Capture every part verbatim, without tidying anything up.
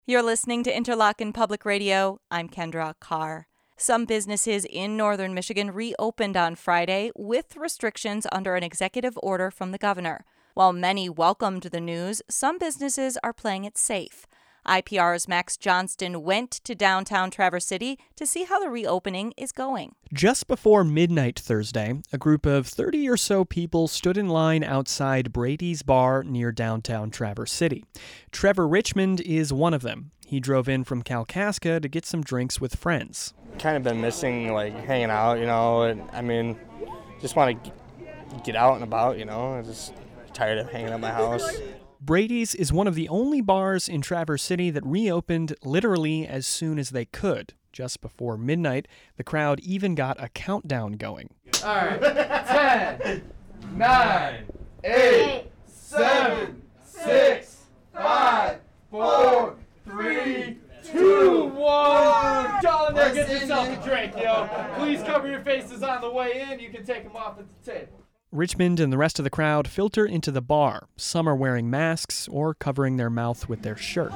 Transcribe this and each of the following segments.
You're listening to Interlochen Public Radio. I'm Kendra Carr. Some businesses in northern Michigan reopened on Friday with restrictions under an executive order from the governor. While many welcomed the news, some businesses are playing it safe. I P R's Max Johnston went to downtown Traverse City to see how the reopening is going. Just before midnight Thursday, a group of thirty or so people stood in line outside Brady's Bar near downtown Traverse City. Trevor Richmond is one of them. He drove in from Kalkaska to get some drinks with friends. Kind of been missing, like, hanging out, you know, and, I mean, just want to get out and about, you know, I'm just tired of hanging at my house. Brady's is one of the only bars in Traverse City that reopened literally as soon as they could. Just before midnight, the crowd even got a countdown going. All right, ten, nine, eight, seven, six, five, four, three, two, one. Y'all in there, get yourself a drink, yo. Please cover your faces on the way in. You can take them off at the table. Richmond and the rest of the crowd filter into the bar. Some are wearing masks or covering their mouth with their shirt.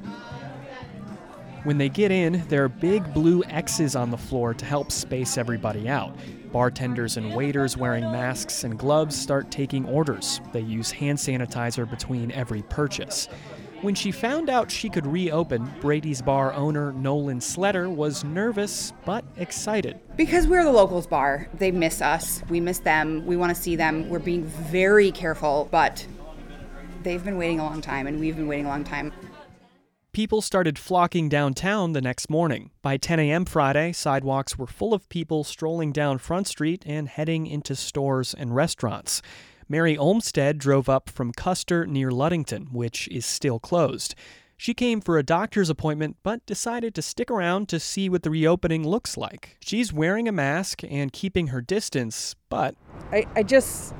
When they get in, there are big blue X's on the floor to help space everybody out. Bartenders and waiters wearing masks and gloves start taking orders. They use hand sanitizer between every purchase. When she found out she could reopen, Brady's Bar owner Nolan Sletter was nervous but excited. Because we're the locals bar, they miss us, we miss them, we want to see them, we're being very careful, but they've been waiting a long time and we've been waiting a long time. People started flocking downtown the next morning. By ten a.m. Friday, sidewalks were full of people strolling down Front Street and heading into stores and restaurants. Mary Olmstead drove up from Custer near Ludington, which is still closed. She came for a doctor's appointment, but decided to stick around to see what the reopening looks like. She's wearing a mask and keeping her distance, but I, I just,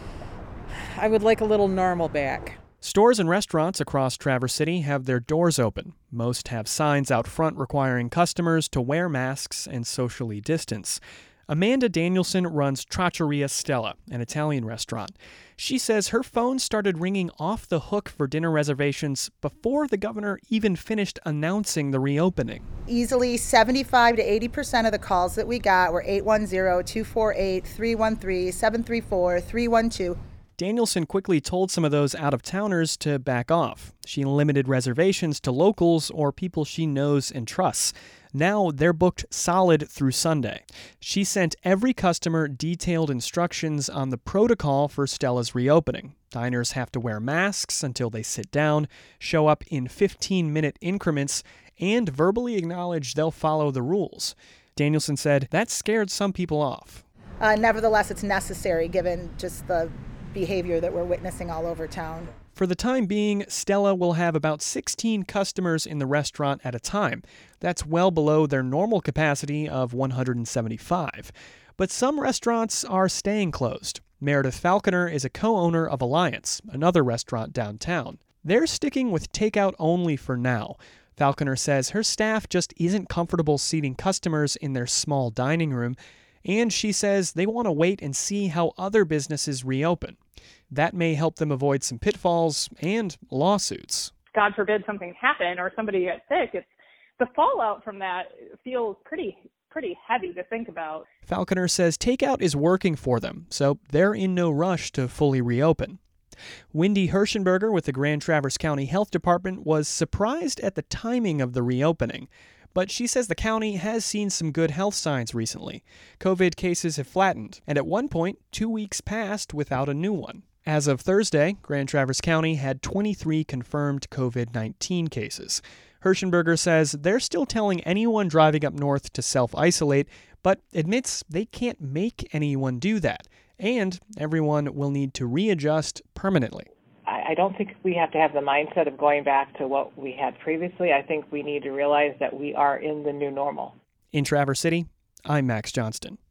I would like a little normal back. Stores and restaurants across Traverse City have their doors open. Most have signs out front requiring customers to wear masks and socially distance. Amanda Danielson runs Trattoria Stella, an Italian restaurant. She says her phone started ringing off the hook for dinner reservations before the governor even finished announcing the reopening. Easily seventy-five to eighty percent of the calls that we got were eight one zero, two four eight, three one three, seven three four, three one two. Danielson quickly told some of those out-of-towners to back off. She limited reservations to locals or people she knows and trusts. Now they're booked solid through Sunday. She sent every customer detailed instructions on the protocol for Stella's reopening. Diners have to wear masks until they sit down, show up in fifteen-minute increments, and verbally acknowledge they'll follow the rules. Danielson said that scared some people off. Uh, nevertheless, it's necessary given just the behavior that we're witnessing all over town. For the time being, Stella will have about sixteen customers in the restaurant at a time. That's well below their normal capacity of one hundred seventy-five. But some restaurants are staying closed. Meredith Falconer is a co-owner of Alliance, another restaurant downtown. They're sticking with takeout only for now. Falconer says her staff just isn't comfortable seating customers in their small dining room, and she says they want to wait and see how other businesses reopen. That may help them avoid some pitfalls and lawsuits. God forbid something happen or somebody gets sick. It's the fallout from that feels pretty pretty heavy to think about. Falconer says takeout is working for them, so they're in no rush to fully reopen. Wendy Hirschenberger with the Grand Traverse County Health Department was surprised at the timing of the reopening. But she says the county has seen some good health signs recently. COVID cases have flattened, and at one point, two weeks passed without a new one. As of Thursday, Grand Traverse County had twenty-three confirmed COVID nineteen cases. Hirschenberger says they're still telling anyone driving up north to self-isolate, but admits they can't make anyone do that, and everyone will need to readjust permanently. I don't think we have to have the mindset of going back to what we had previously. I think we need to realize that we are in the new normal. In Traverse City, I'm Max Johnston.